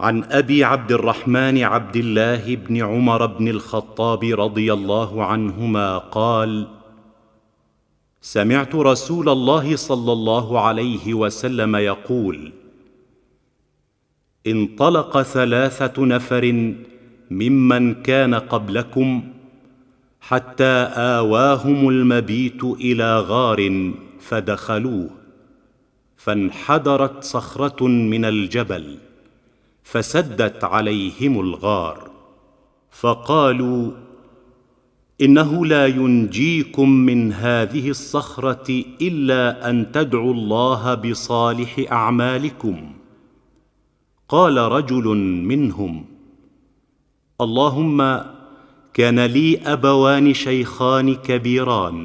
عن ابي عبد الرحمن عبد الله بن عمر بن الخطاب رضي الله عنهما قال: سمعت رسول الله صلى الله عليه وسلم يقول: انطلق 3 نفر ممن كان قبلكم حتى آواهم المبيت إلى غار فدخلوه، فانحدرت صخرة من الجبل فسدت عليهم الغار، فقالوا: إنه لا ينجيكم من هذه الصخرة إلا أن تدعوا الله بصالح أعمالكم. قال رجل منهم: اللهم كان لي أبوان شيخان كبيران،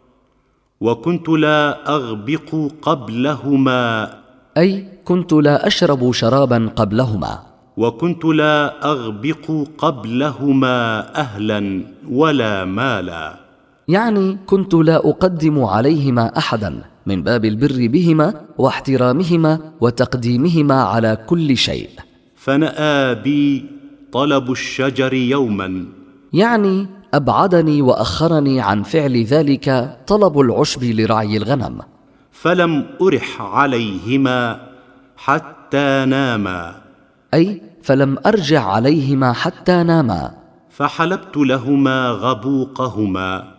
وكنت لا أغبق قبلهما، أي كنت لا أشرب شرابا قبلهما، وكنت لا أغبق قبلهما أهلا ولا مالا، يعني كنت لا أقدم عليهما أحدا من باب البر بهما واحترامهما وتقديمهما على كل شيء. فنأى بي طلب الشجر يوما، يعني أبعدني وأخرني عن فعل ذلك طلب العشب لرعي الغنم، فلم أرح عليهما حتى ناما، أي فلم أرجع عليهما حتى ناما. فحلبت لهما غبوقهما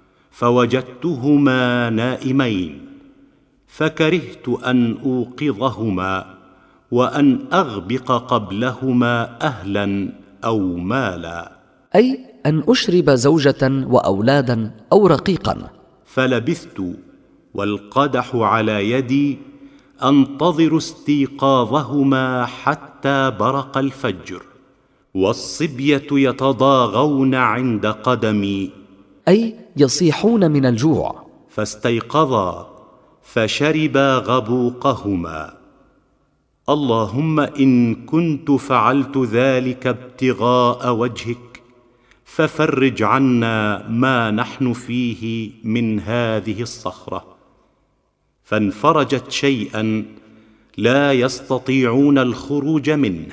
فوجدتهما نائمين، فكرهت أن أوقظهما وأن أغبق قبلهما أهلا أو مالا، أي أن أشرب زوجة وأولادا أو رقيقا. فلبثت والقدح على يدي أنتظر استيقاظهما حتى برق الفجر، والصبية يتضاغون عند قدمي، أي يصيحون من الجوع، فاستيقظا فشربا غبوقهما. اللهم إن كنت فعلت ذلك ابتغاء وجهك ففرج عنا ما نحن فيه من هذه الصخرة. فانفرجت شيئا لا يستطيعون الخروج منه.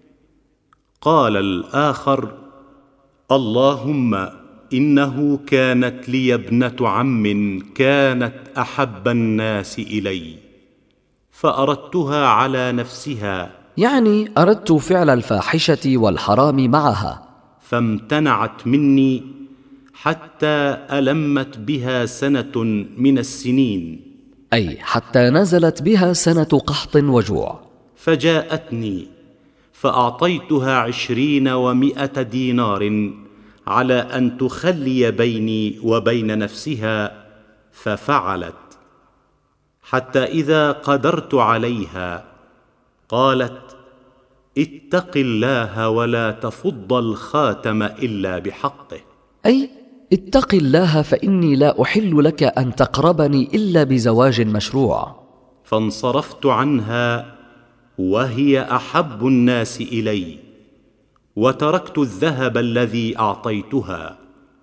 قال الآخر: اللهم إنه كانت لي ابنة عم كانت أحب الناس إلي، فأردتها على نفسها، يعني أردت فعل الفاحشة والحرام معها، فامتنعت مني حتى ألمت بها 1 من السنين، أي حتى نزلت بها سنة قحط وجوع، فجاءتني فأعطيتها 20 و100 دينار على أن تخلي بيني وبين نفسها، ففعلت، حتى إذا قدرت عليها قالت: اتق الله ولا تفض الخاتم إلا بحقه، أي اتق الله فإني لا أحل لك أن تقربني إلا بزواج مشروع. فانصرفت عنها وهي أحب الناس إلي، وتركت الذهب الذي أعطيتها.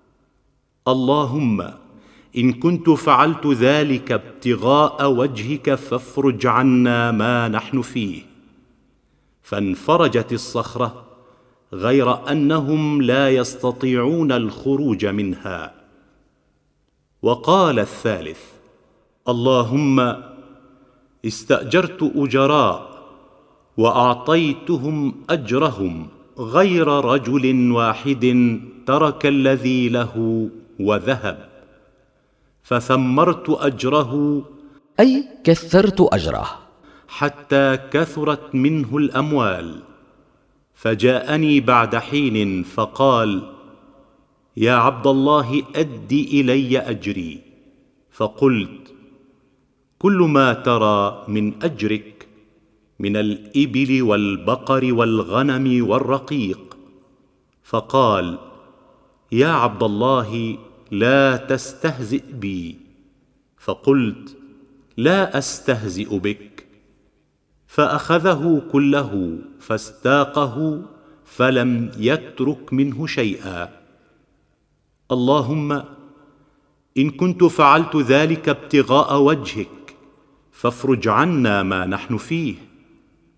اللهم إن كنت فعلت ذلك ابتغاء وجهك فافرج عنا ما نحن فيه. فانفرجت الصخرة، غير أنهم لا يستطيعون الخروج منها. وقال الثالث: اللهم استأجرت أجراء وأعطيتهم أجرهم، غير رجل واحد ترك الذي له وذهب، فثمرت أجره، أي كثرت أجره، حتى كثرت منه الأموال. فجاءني بعد حين فقال: يا عبد الله أد إلي أجري. فقلت: كل ما ترى من أجرك من الإبل والبقر والغنم والرقيق. فقال: يا عبد الله لا تستهزئ بي. فقلت: لا أستهزئ بك. فأخذه كله فاستاقه فلم يترك منه شيئا. اللهم إن كنت فعلت ذلك ابتغاء وجهك فافرج عنا ما نحن فيه.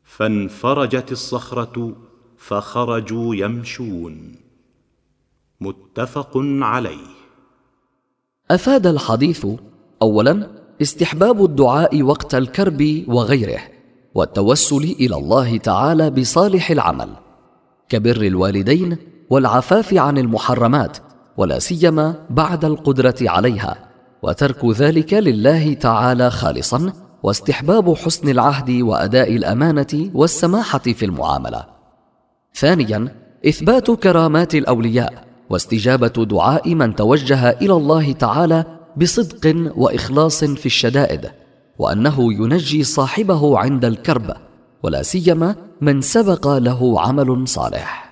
فانفرجت الصخرة فخرجوا يمشون. متفق عليه. أفاد الحديث: أولاً استحباب الدعاء وقت الكرب وغيره، والتوسل إلى الله تعالى بصالح العمل كبر الوالدين والعفاف عن المحرمات، ولا سيما بعد القدرة عليها، وترك ذلك لله تعالى خالصاً، واستحباب حسن العهد وأداء الأمانة والسماحة في المعاملة. ثانياً إثبات كرامات الأولياء واستجابة دعاء من توجه إلى الله تعالى بصدق وإخلاص في الشدائد، وأنه ينجي صاحبه عند الكرب، ولا سيما من سبق له عمل صالح.